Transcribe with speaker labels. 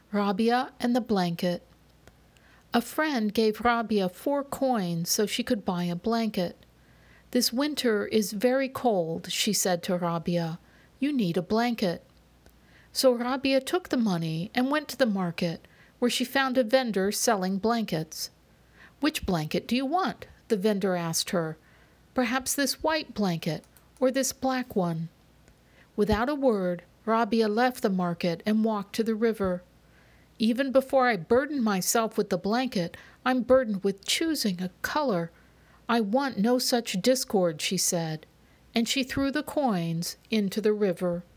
Speaker 1: Rabia and the Blanket. A friend gave Rabia 4 coins so she could buy a blanket. "This winter is very cold," she said to Rabia. "You need a blanket." So Rabia took the money and went to the market, where she found a vendor selling blankets. "Which blanket do you want?" the vendor asked her. "Perhaps this white blanket, or this black one?" Without a word, Rabia left the market and walked to the river. "Even before I burden myself with the blanket, I'm burdened with choosing a color. I want no such discord," she said, and she threw the coins into the river.